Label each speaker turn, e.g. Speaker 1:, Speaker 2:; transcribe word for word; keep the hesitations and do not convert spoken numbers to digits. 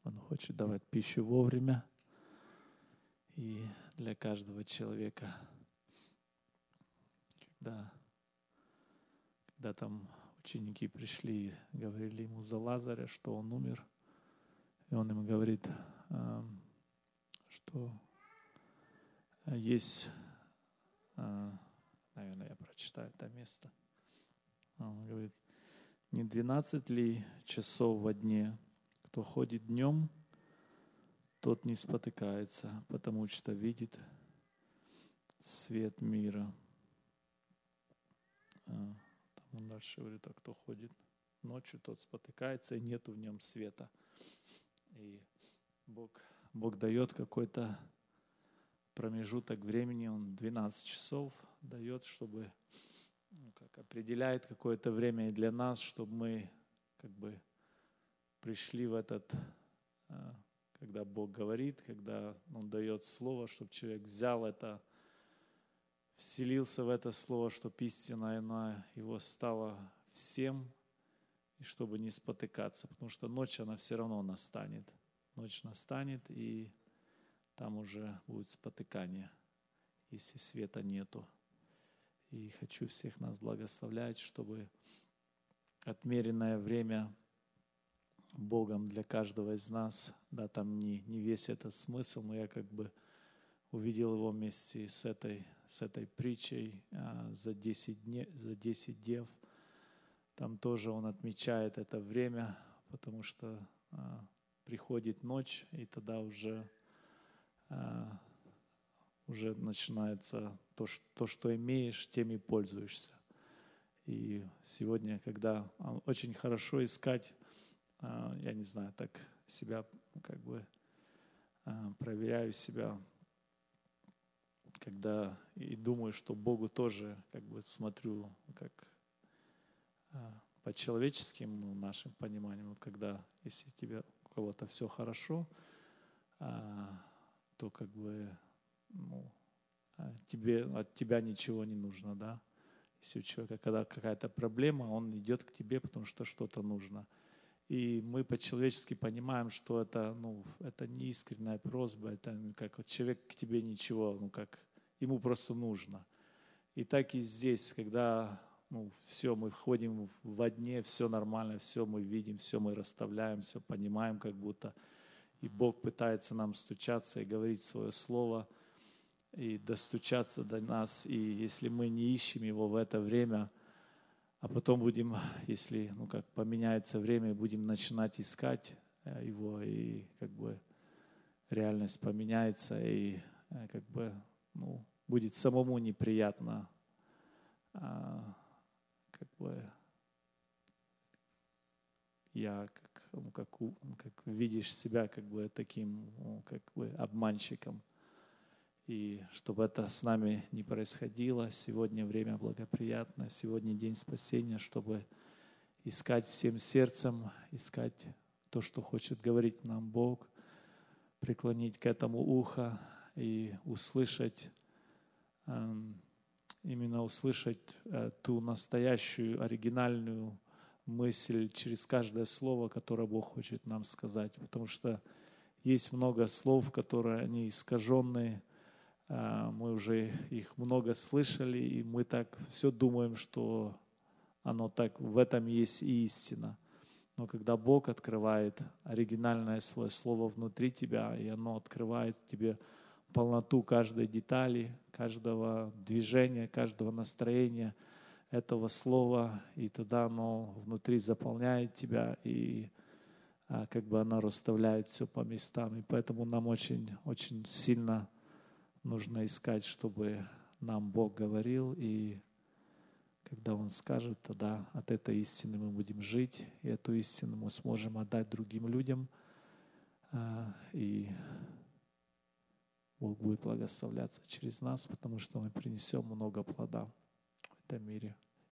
Speaker 1: Он хочет давать пищу вовремя. И для каждого человека, когда, когда там ученики пришли и говорили ему за Лазаря, что он умер, и он им говорит, что есть, наверное, я прочитаю это место. Он говорит, не двенадцать ли часов во дне, кто ходит днем, тот не спотыкается, потому что видит свет мира. Там он дальше говорит, а кто ходит ночью, тот спотыкается, и нету в нем света. И Бог, Бог дает какой-то промежуток времени, Он двенадцать часов дает, чтобы, ну, как определяет какое-то время и для нас, чтобы мы как бы пришли в этот, когда Бог говорит, когда Он дает слово, чтобы человек взял это, вселился в это слово, чтобы истина она его стала всем, и чтобы не спотыкаться, потому что ночь, она все равно настанет. Ночь настанет, и там уже будет спотыкание, если света нету. И хочу всех нас благословлять, чтобы отмеренное время Богом для каждого из нас, да, там не, не весь этот смысл, но я как бы увидел его вместе с этой, с этой притчей а, за десять дней, за десять дев. Там тоже он отмечает это время, потому что а, приходит ночь, и тогда уже, а, уже начинается то что, то, что имеешь, тем и пользуешься. И сегодня, когда очень хорошо искать, я не знаю, так себя как бы проверяю себя, когда и думаю, что Богу тоже как бы смотрю, как по человеческим нашим пониманиям, когда если тебе у кого-то все хорошо, то как бы ну, тебе, от тебя ничего не нужно, да. Если у человека когда какая-то проблема, он идет к тебе, потому что что-то нужно. И мы по-человечески понимаем, что это, ну, это не искренняя просьба, это как вот человек к тебе ничего, ну как ему просто нужно. И так и здесь, когда ну, все, мы входим во дне, все нормально, все мы видим, все мы расставляем, все понимаем как будто. И Бог пытается нам стучаться и говорить свое слово, и достучаться до нас. И если мы не ищем Его в это время, а потом будем, если ну, как поменяется время, будем начинать искать Его, и как бы реальность поменяется, и как бы ну, будет самому неприятно, а, как бы я как, ну, как, как видишь себя как бы таким ну, как бы обманщиком. И чтобы это с нами не происходило, сегодня время благоприятное, сегодня день спасения, чтобы искать всем сердцем, искать то, что хочет говорить нам Бог, преклонить к этому ухо и услышать, именно услышать ту настоящую, оригинальную мысль через каждое слово, которое Бог хочет нам сказать. Потому что есть много слов, которые они искаженные, мы уже их много слышали, и мы так все думаем, что оно так, в этом есть и истина. Но когда Бог открывает оригинальное свое слово внутри тебя, и оно открывает тебе полноту каждой детали, каждого движения, каждого настроения этого слова, и тогда оно внутри заполняет тебя, и а, как бы оно расставляет все по местам. И поэтому нам очень, очень сильно нужно искать, чтобы нам Бог говорил, и когда Он скажет, тогда от этой истины мы будем жить, и эту истину мы сможем отдать другим людям, и Бог будет благословляться через нас, потому что мы принесем много плода в этом мире.